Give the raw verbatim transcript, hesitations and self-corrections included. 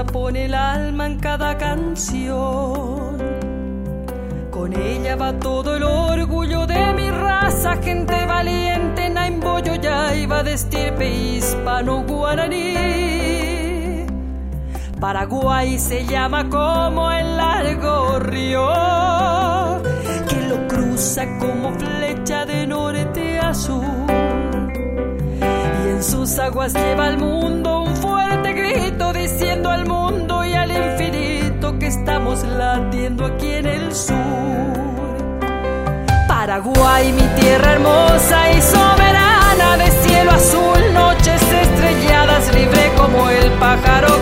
hermosa pone el alma en cada canción. Con ella va todo el orgullo de mi raza, gente valiente, naimboyo ya iba de estirpe hispano-guaraní. Paraguay se llama como el largo río que lo cruza como flecha de norte a sur. Y en sus aguas lleva al mundo un fuerte grito diciendo al mundo y al infinito que estamos latiendo aquí en el sur. Paraguay, mi tierra hermosa y soberana, de cielo azul, noches estrelladas, libre como el pájaro